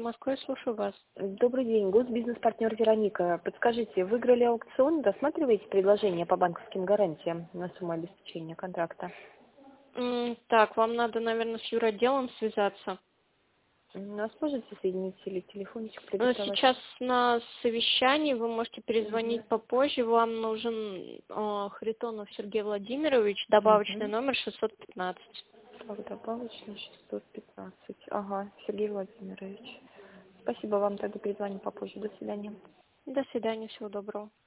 Москвы, слушаю вас. Добрый день, госбизнес-партнер Вероника. Подскажите, выиграли аукцион, досматриваете предложение по банковским гарантиям на сумму обеспечения контракта? Так, вам надо, наверное, с юротделом связаться. Нас можете соединить или телефончик предоставить? Сейчас на совещании, вы можете перезвонить попозже. Вам нужен Харитонов Сергей Владимирович, добавочный номер 615. Так, добавочный 615. Ага, Сергей Владимирович. Спасибо вам, тогда перезвоним попозже. До свидания. До свидания, всего доброго.